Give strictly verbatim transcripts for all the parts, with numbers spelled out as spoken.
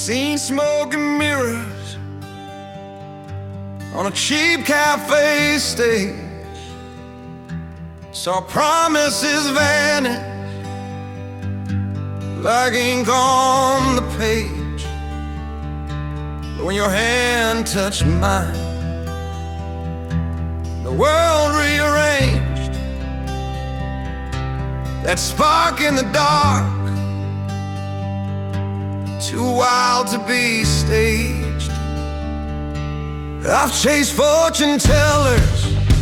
Seen smoke and mirrors on a cheap cafe stage. Saw promises vanish like ink on the page. But when your hand touched mine, the world rearranged. That spark in the dark, too wild to be staged. I've chased fortune tellers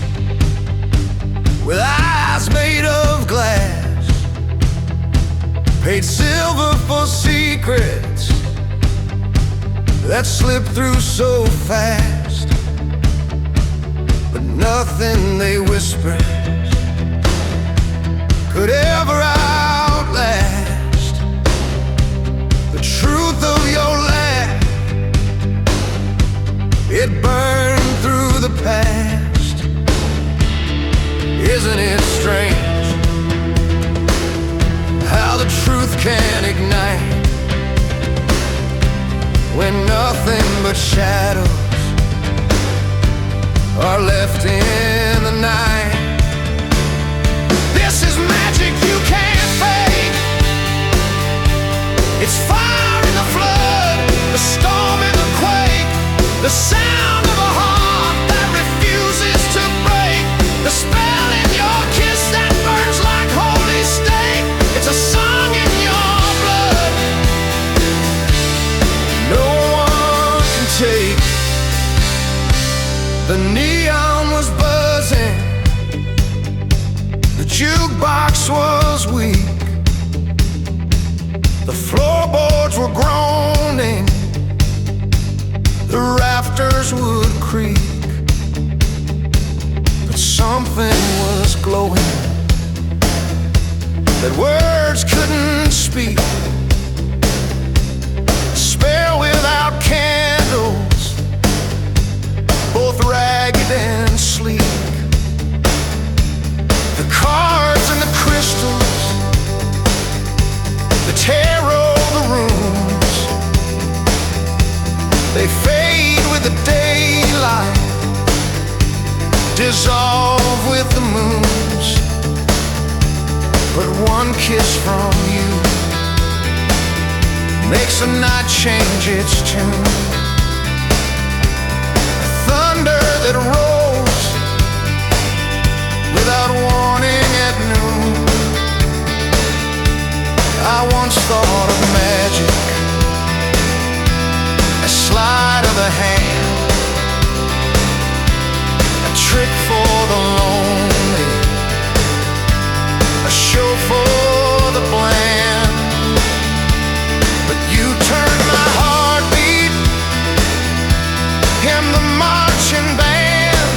with eyes made of glass, paid silver for secrets that slip through so fast. But nothing they whispered could ever outlast the truth of your laugh. It burned through the past. Isn't it strange how the truth can ignite when nothing but shadows are left in the night? This is magic you can't fake. It's fire in the flood, the storm in the quake, the sound of a heart that refuses to break, the spell in your kiss that burns like holy steak. It's a song in your blood no one can take. The neon was buzzing, the jukebox was weak, the floorboards were groaning, the rafters would creak. But something was glowing that words couldn't speak. A spell without candles, both ragged and sleek. The cards and the crystals, the tarot, the runes, they fade with the daylight, dissolve with the moons. But one kiss from you makes a night change its tune. A thunder that rolls without warning at noon. I once thought of magic, a sleight of the hand, a trick for the lonely, a show for the bland. But you turned my heartbeat in the marching band.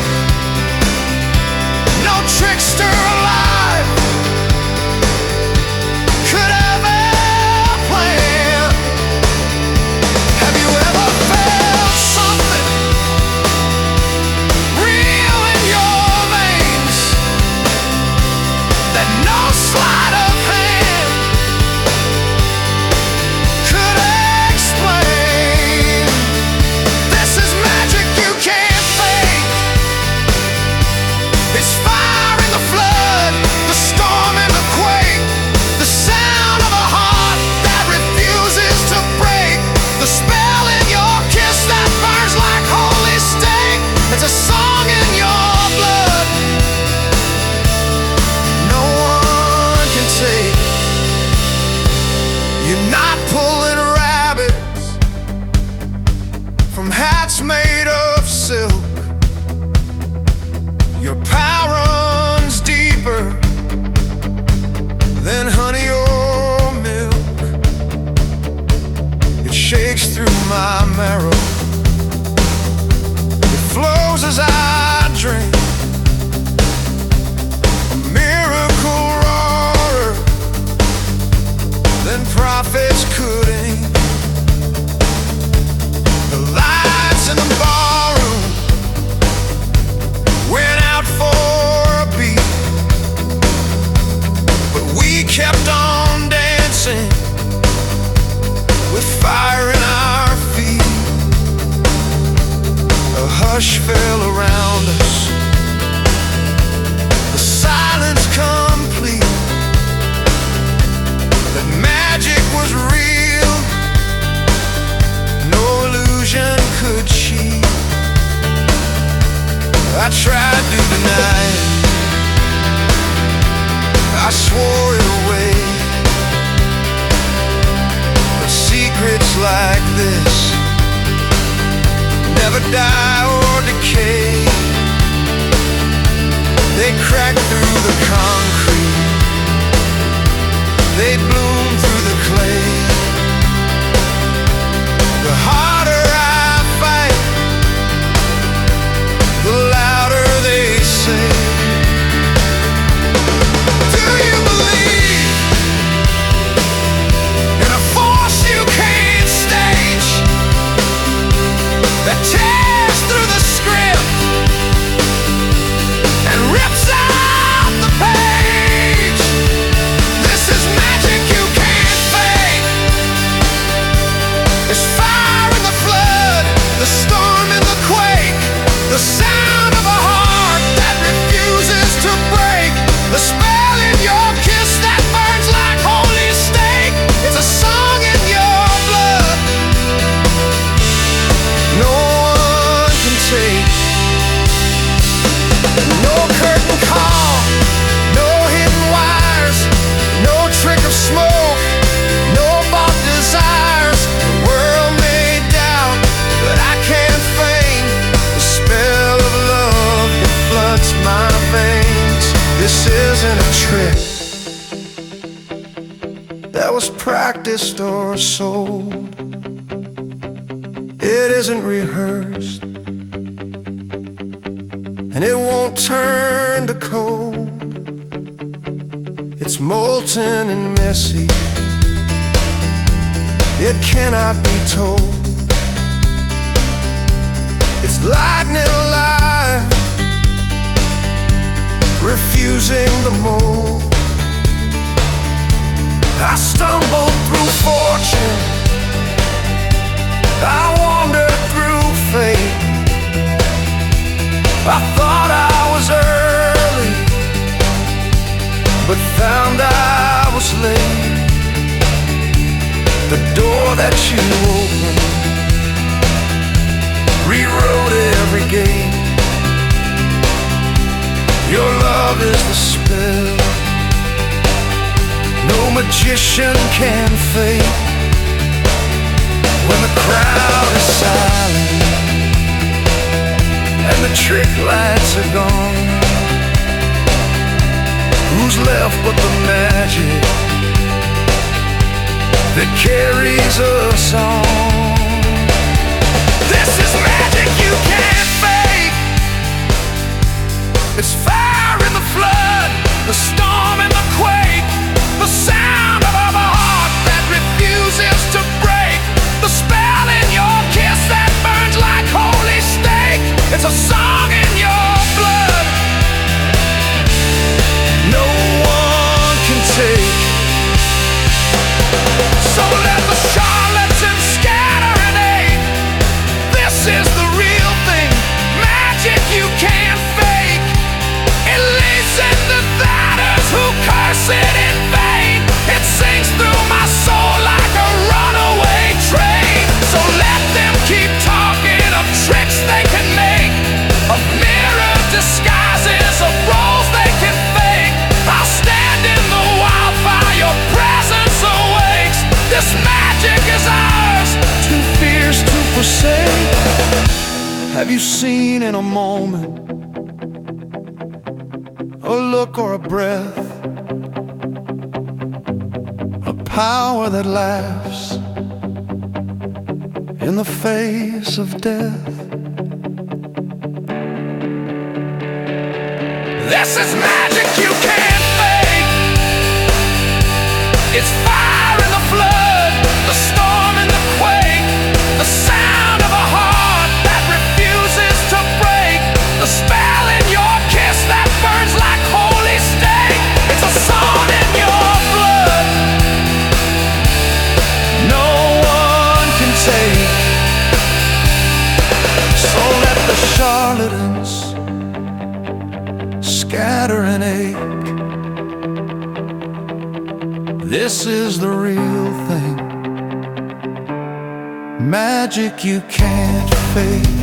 isn't a trick that was practiced or sold. It isn't rehearsed, and it won't turn to cold. It's molten and messy, it cannot be told. It's lightning alive, refusing the mold. I stumbled through fortune, I wandered through fate. I thought I was early, but found I was late. The door that you opened rewrote every gate. Your love is the spell no magician can fake. When the crowd is silent and the trick lights are gone, who's left but the magic that carries us on? This is magic you can't fake. It's fire in the flood, the storm and the quake, the sound of a heart that refuses to break, the spell in your kiss that burns like holy steak. It's a song in your blood no one can take. So let the charlatans scatter and ache. This is the real thing, magic you can't fake. It leads into doubters who curse it in vain. It sings through my soul like a runaway train. So let them keep talking of tricks they can make, of mirror disguises, of roles they can fake. I'll stand in the wildfire, your presence awakes. This magic is ours, too fierce to forsake. Have you seen in a moment, a look or a breath, a power that laughs in the face of death? This is magic you can't fake. It's fire in the flood, the storm and the quake, the sound of a heart that refuses to break, the spell in your kiss that burns like holy steak. It's a song in your blood no one can take. So let the charlatans scatter and ache. This is the real thing, magic you can't fake.